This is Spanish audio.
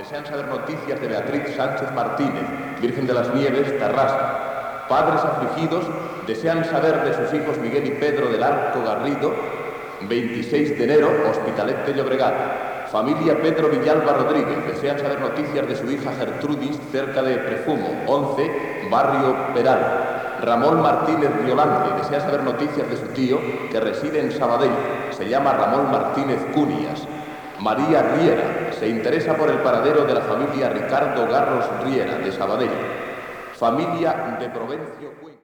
Desean saber noticias de Beatriz Sánchez Martínez, Virgen de las Nieves, Tarrasa. Padres afligidos desean saber de sus hijos Miguel y Pedro del Arco Garrido, 26 de enero, Hospitalet de Llobregat. Familia Pedro Villalba Rodríguez desean saber noticias de su hija Gertrudis, cerca de Prefumo, 11, Barrio Peral. Ramón Martínez Violante desea saber noticias de su tío, que reside en Sabadell. Se llama Ramón Martínez Cunias. María Riera se interesa por el paradero de la familia Ricardo Garros Riera, de Sabadell. Familia de Provencio.